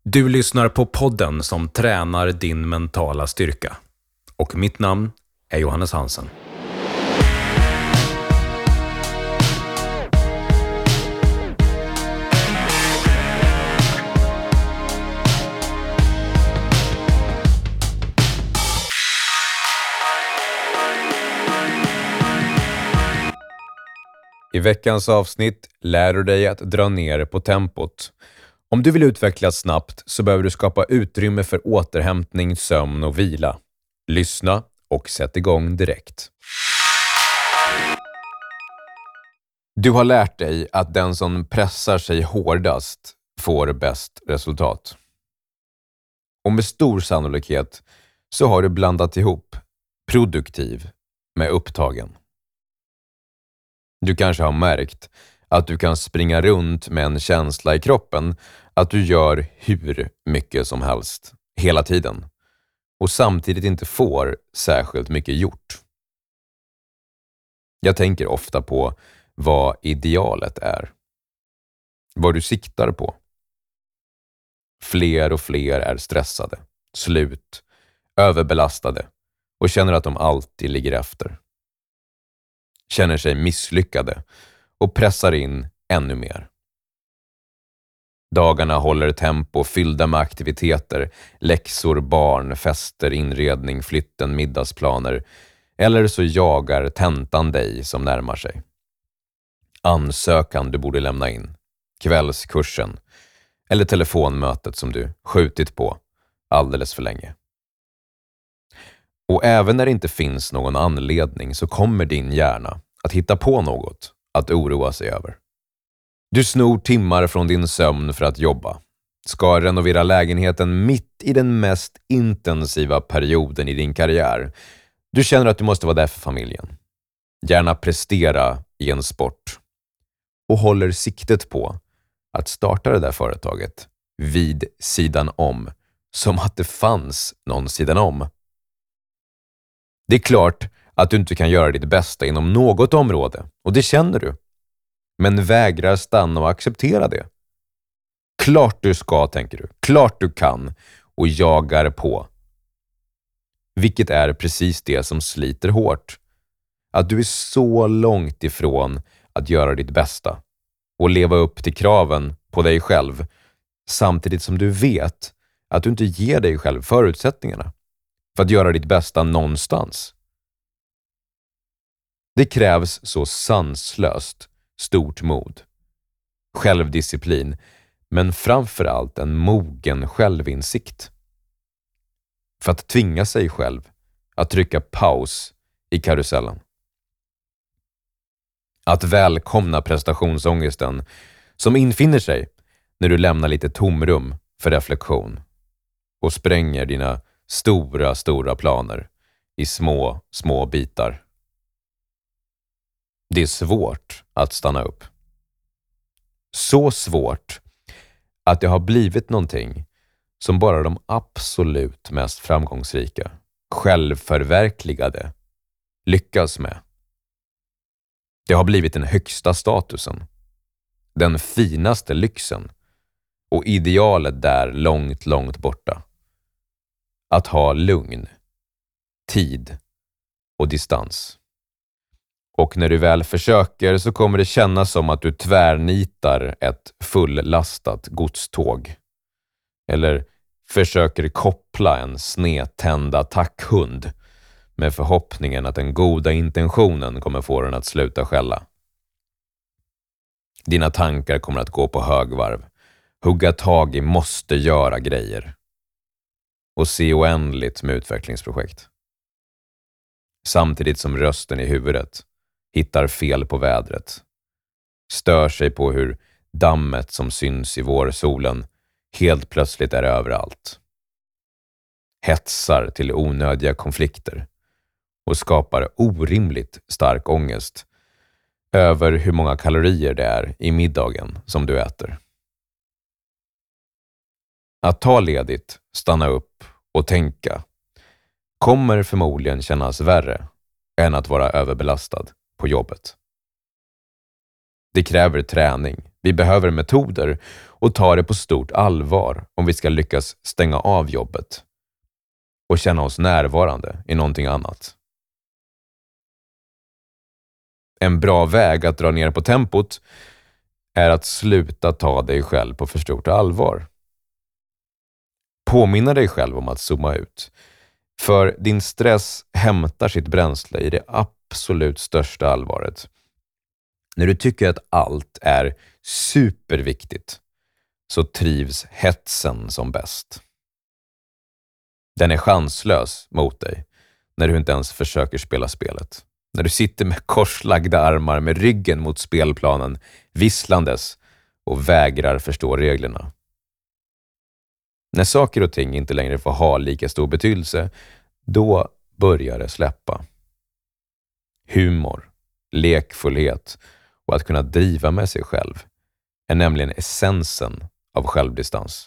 Du lyssnar på podden som tränar din mentala styrka. Och mitt namn är Johannes Hansen. I veckans avsnitt lär du dig att dra ner på tempot. Om du vill utvecklas snabbt så behöver du skapa utrymme för återhämtning, sömn och vila. Lyssna och sätt igång direkt. Du har lärt dig att den som pressar sig hårdast får bäst resultat. Och med stor sannolikhet så har du blandat ihop produktiv med upptagen. Du kanske har märkt att du kan springa runt med en känsla i kroppen att du gör hur mycket som helst hela tiden och samtidigt inte får särskilt mycket gjort. Jag tänker ofta på vad idealet är. Vad du siktar på. Fler och fler är stressade, slut, överbelastade och känner att de alltid ligger efter. Känner sig misslyckade och pressar in ännu mer. Dagarna håller tempo fyllda med aktiviteter, läxor, barn, fester, inredning, flytten, middagsplaner eller så jagar tentan dig som närmar sig. Ansökan du borde lämna in, kvällskursen eller telefonmötet som du skjutit på alldeles för länge. Och även när det inte finns någon anledning så kommer din hjärna att hitta på något att oroa sig över. Du snor timmar från din sömn för att jobba. Ska renovera lägenheten mitt i den mest intensiva perioden i din karriär. Du känner att du måste vara där för familjen. Gärna prestera i en sport. Och håller siktet på att starta det där företaget vid sidan om. Som att det fanns någon sidan om. Det är klart att du inte kan göra ditt bästa inom något område, och det känner du. Men vägrar stanna och acceptera det. Klart du ska, tänker du. Klart du kan, och jagar på. Vilket är precis det som sliter hårt. Att du är så långt ifrån att göra ditt bästa och leva upp till kraven på dig själv, samtidigt som du vet att du inte ger dig själv förutsättningarna för att göra ditt bästa någonstans. Det krävs så sanslöst stort mod, självdisciplin, men framförallt en mogen självinsikt. För att tvinga sig själv att trycka paus i karusellen. Att välkomna prestationsångesten som infinner sig när du lämnar lite tomrum för reflektion och spränger dina stora planer i små bitar. Det är svårt att stanna upp. Så svårt att det har blivit någonting som bara de absolut mest framgångsrika, självförverkligade lyckas med. Det har blivit den högsta statusen, den finaste lyxen och idealet där långt borta. Att ha lugn, tid och distans. Och när du väl försöker så kommer det kännas som att du tvärnitar ett fullastat godståg. Eller försöker koppla en snedtänd attackhund med förhoppningen att den goda intentionen kommer få den att sluta skälla. Dina tankar kommer att gå på högvarv. Hugga tag i måste göra grejer. Och se oändligt med utvecklingsprojekt. Samtidigt som rösten i huvudet hittar fel på vädret. Stör sig på hur dammet som syns i vårsolen helt plötsligt är överallt. Hetsar till onödiga konflikter och skapar orimligt stark ångest över hur många kalorier det är i middagen som du äter. Att ta ledigt, stanna upp och tänka kommer förmodligen kännas värre än att vara överbelastad på jobbet. Det kräver träning, Vi behöver metoder och ta det på stort allvar om vi ska lyckas stänga av jobbet och känna oss närvarande i någonting annat. En bra väg att dra ner på tempot är att sluta ta dig själv på för stort allvar. Påminna dig själv om att zooma ut. För din stress hämtar sitt bränsle i det absolut största allvaret. När du tycker att allt är superviktigt så trivs hetsen som bäst. Den är chanslös mot dig när du inte ens försöker spela spelet. När du sitter med korslagda armar med ryggen mot spelplanen, visslandes och vägrar förstå reglerna. När saker och ting inte längre får ha lika stor betydelse, då börjar det släppa. Humor, lekfullhet och att kunna driva med sig själv är nämligen essensen av självdistans.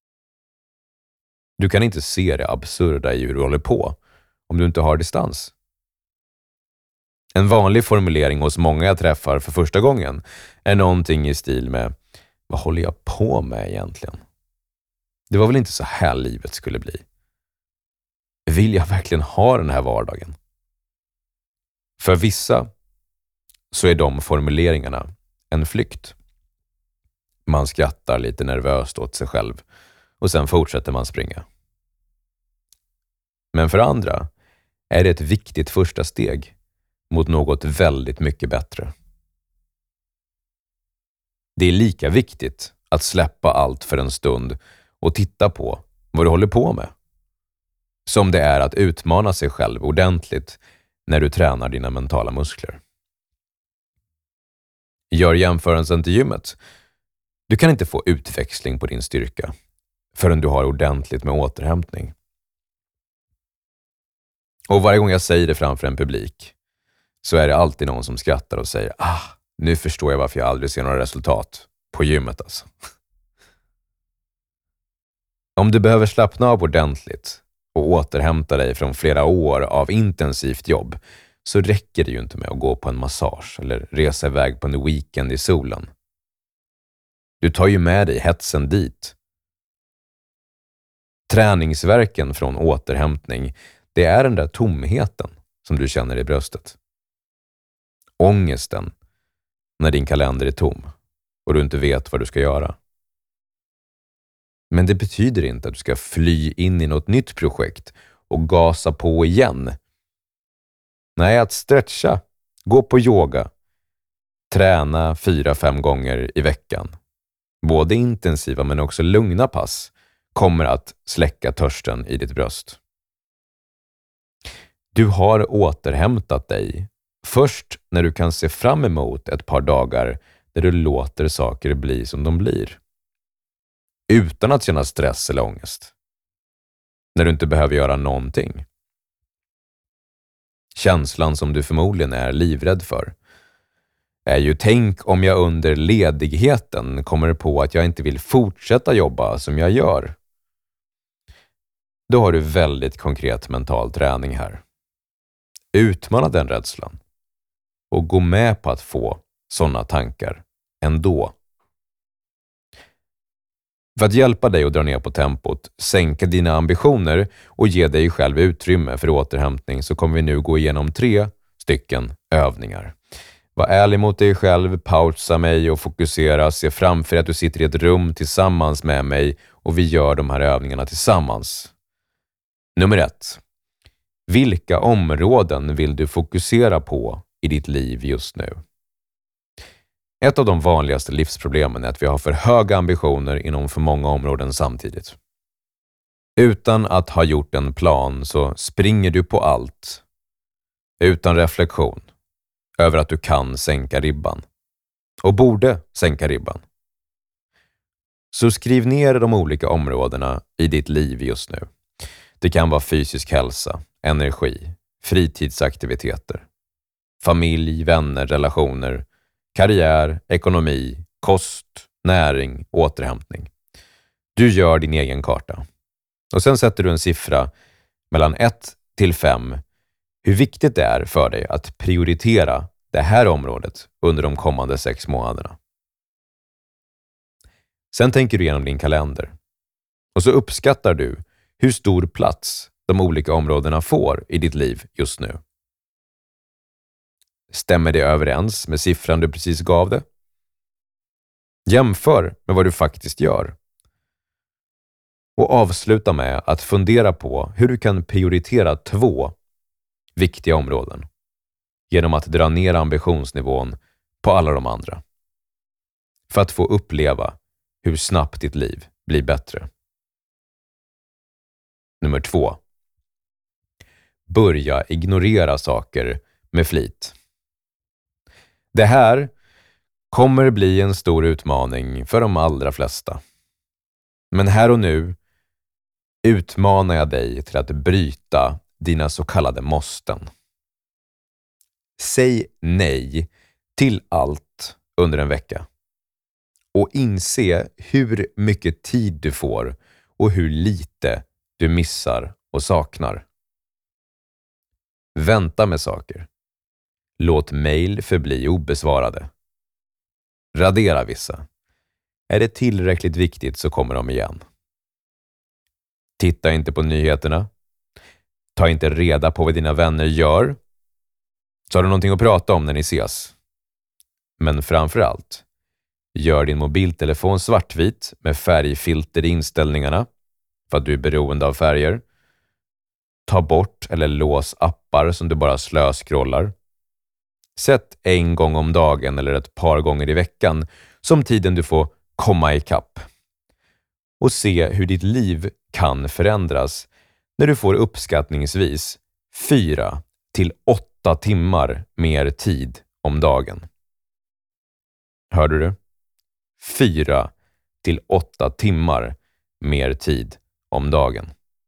Du kan inte se det absurda i hur du håller på om du inte har distans. En vanlig formulering hos många jag träffar för första gången är någonting i stil med: vad håller jag på med egentligen? Det var väl inte så här livet skulle bli? Vill jag verkligen ha den här vardagen? För vissa så är de formuleringarna en flykt. Man skrattar lite nervöst åt sig själv och sen fortsätter man springa. Men för andra är det ett viktigt första steg mot något väldigt mycket bättre. Det är lika viktigt att släppa allt för en stund och titta på vad du håller på med, som det är att utmana sig själv ordentligt när du tränar dina mentala muskler. Gör jämförelsen till gymmet. Du kan inte få utväxling på din styrka förrän du har ordentligt med återhämtning. Och varje gång jag säger det framför en publik så är det alltid någon som skrattar och säger: nu förstår jag varför jag aldrig ser några resultat på gymmet alltså. Om du behöver slappna av ordentligt och återhämta dig från flera år av intensivt jobb så räcker det ju inte med att gå på en massage eller resa iväg på en weekend i solen. Du tar ju med dig hetsen dit. Träningsverken från återhämtning, det är den där tomheten som du känner i bröstet. Ångesten när din kalender är tom och du inte vet vad du ska göra. Men det betyder inte att du ska fly in i något nytt projekt och gasa på igen. Nej, att stretcha, gå på yoga, träna 4-5 gånger i veckan. Både intensiva men också lugna pass kommer att släcka törsten i ditt bröst. Du har återhämtat dig först när du kan se fram emot ett par dagar där du låter saker bli som de blir. Utan att känna stress eller ångest. När du inte behöver göra någonting. Känslan som du förmodligen är livrädd för är ju: tänk om jag under ledigheten kommer på att jag inte vill fortsätta jobba som jag gör. Då har du väldigt konkret mental träning här. Utmana den rädslan och gå med på att få sådana tankar ändå. För att hjälpa dig att dra ner på tempot, sänka dina ambitioner och ge dig själv utrymme för återhämtning så kommer vi nu gå igenom 3 stycken övningar. Var ärlig mot dig själv, pausa mig och fokusera. Se framför att du sitter i ett rum tillsammans med mig och vi gör de här övningarna tillsammans. Nummer 1. Vilka områden vill du fokusera på i ditt liv just nu? Ett av de vanligaste livsproblemen är att vi har för höga ambitioner inom för många områden samtidigt. Utan att ha gjort en plan så springer du på allt. Utan reflektion över att du kan sänka ribban. Och borde sänka ribban. Så skriv ner de olika områdena i ditt liv just nu. Det kan vara fysisk hälsa, energi, fritidsaktiviteter, familj, vänner, relationer, karriär, ekonomi, kost, näring, återhämtning. Du gör din egen karta. Och sen sätter du en siffra mellan 1 till 5 hur viktigt det är för dig att prioritera det här området under de kommande 6 månaderna. Sen tänker du igenom din kalender. Och så uppskattar du hur stor plats de olika områdena får i ditt liv just nu. Stämmer det överens med siffran du precis gav det? Jämför med vad du faktiskt gör. Och avsluta med att fundera på hur du kan prioritera 2 viktiga områden genom att dra ner ambitionsnivån på alla de andra. För att få uppleva hur snabbt ditt liv blir bättre. Nummer 2. Börja ignorera saker med flit. Det här kommer bli en stor utmaning för de allra flesta. Men här och nu utmanar jag dig till att bryta dina så kallade måsten. Säg nej till allt under en vecka. Och inse hur mycket tid du får och hur lite du missar och saknar. Vänta med saker. Låt mejl förbli obesvarade. Radera vissa. Är det tillräckligt viktigt så kommer de igen. Titta inte på nyheterna. Ta inte reda på vad dina vänner gör. Så har du någonting att prata om när ni ses. Men framför allt, gör din mobiltelefon svartvit med färgfilter i inställningarna för att du är beroende av färger. Ta bort eller lås appar som du bara slöscrollar. Sätt en gång om dagen eller ett par gånger i veckan som tiden du får komma ikapp. Och se hur ditt liv kan förändras när du får uppskattningsvis 4 till 8 timmar mer tid om dagen. Hörde du? 4 till 8 timmar mer tid om dagen.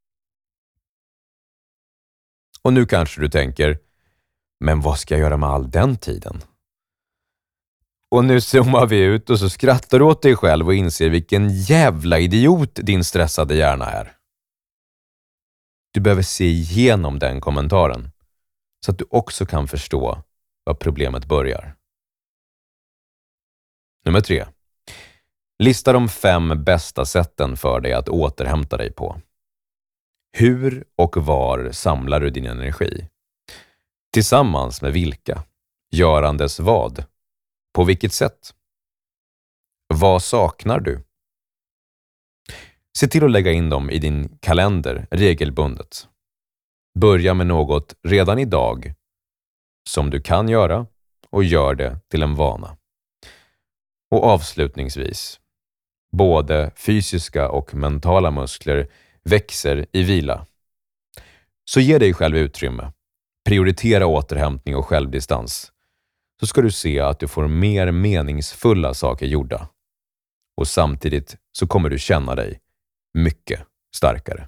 Och nu kanske du tänker, men vad ska jag göra med all den tiden? Och nu zoomar vi ut och så skrattar du åt dig själv och inser vilken jävla idiot din stressade hjärna är. Du behöver se igenom den kommentaren så att du också kan förstå var problemet börjar. Nummer 3. Lista de 5 bästa sätten för dig att återhämta dig på. Hur och var samlar du din energi? Tillsammans med vilka? Görandes vad? På vilket sätt? Vad saknar du? Se till att lägga in dem i din kalender regelbundet. Börja med något redan idag som du kan göra och gör det till en vana. Och avslutningsvis, både fysiska och mentala muskler växer i vila. Så ge dig själv utrymme. Prioritera återhämtning och självdistans. Så ska du se att du får mer meningsfulla saker gjorda. Och samtidigt så kommer du känna dig mycket starkare.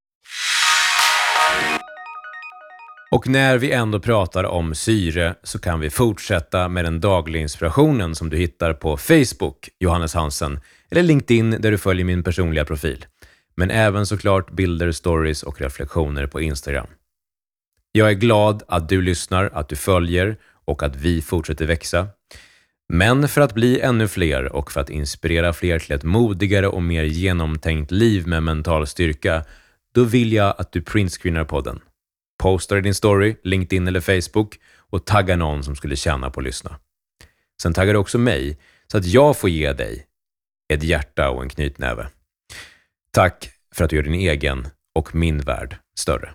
Och när vi ändå pratar om syre så kan vi fortsätta med den dagliga inspirationen som du hittar på Facebook, Johannes Hansen, eller LinkedIn där du följer min personliga profil. Men även såklart bilder, stories och reflektioner på Instagram. Jag är glad att du lyssnar, att du följer och att vi fortsätter växa. Men för att bli ännu fler och för att inspirera fler till ett modigare och mer genomtänkt liv med mental styrka, då vill jag att du printscreenar podden. Postar i din story, LinkedIn eller Facebook och tagga någon som skulle tjäna på att lyssna. Sen taggar du också mig så att jag får ge dig ett hjärta och en knytnäve. Tack för att du gör din egen och min värld större.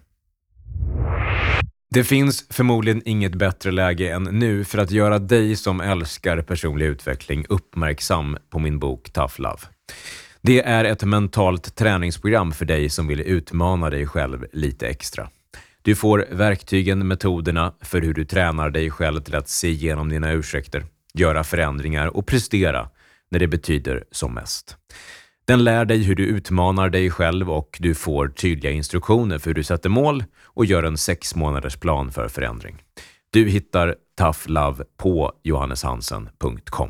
Det finns förmodligen inget bättre läge än nu för att göra dig som älskar personlig utveckling uppmärksam på min bok Tough Love. Det är ett mentalt träningsprogram för dig som vill utmana dig själv lite extra. Du får verktygen, metoderna för hur du tränar dig själv till att se igenom dina ursäkter, göra förändringar och prestera när det betyder som mest. Den lär dig hur du utmanar dig själv och du får tydliga instruktioner för hur du sätter mål och gör en 6 månaders plan för förändring. Du hittar Tough Love på johanneshansen.com.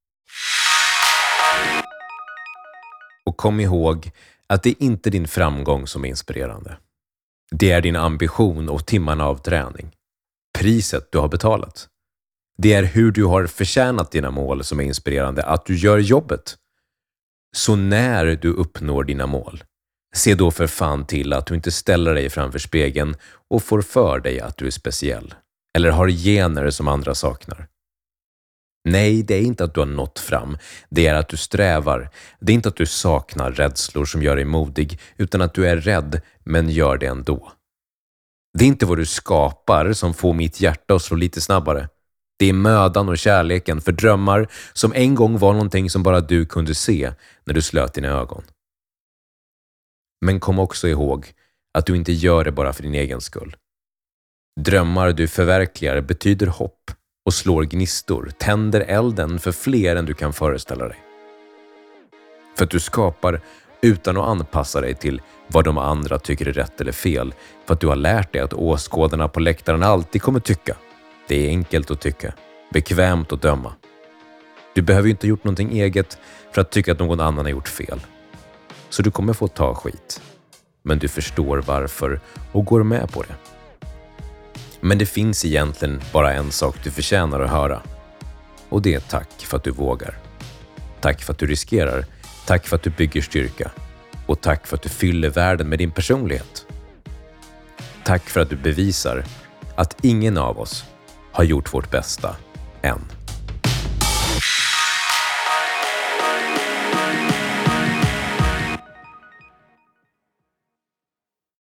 Och kom ihåg att det är inte din framgång som är inspirerande. Det är din ambition och timmarna av träning. Priset du har betalat. Det är hur du har förtjänat dina mål som är inspirerande, att du gör jobbet. Så när du uppnår dina mål, se då för fan till att du inte ställer dig framför spegeln och får för dig att du är speciell. Eller har gener som andra saknar. Nej, det är inte att du har nått fram. Det är att du strävar. Det är inte att du saknar rädslor som gör dig modig, utan att du är rädd men gör det ändå. Det är inte vad du skapar som får mitt hjärta att slå lite snabbare. Det är mödan och kärleken för drömmar som en gång var någonting som bara du kunde se när du slöt dina ögon. Men kom också ihåg att du inte gör det bara för din egen skull. Drömmar du förverkligar betyder hopp och slår gnistor, tänder elden för fler än du kan föreställa dig. För att du skapar utan att anpassa dig till vad de andra tycker är rätt eller fel, för att du har lärt dig att åskådarna på läktaren alltid kommer tycka. Det är enkelt att tycka, bekvämt att döma. Du behöver ju inte ha gjort någonting eget för att tycka att någon annan har gjort fel. Så du kommer få ta skit. Men du förstår varför och går med på det. Men det finns egentligen bara en sak du förtjänar att höra. Och det är tack för att du vågar. Tack för att du riskerar. Tack för att du bygger styrka. Och tack för att du fyller världen med din personlighet. Tack för att du bevisar att ingen av oss har gjort vårt bästa än.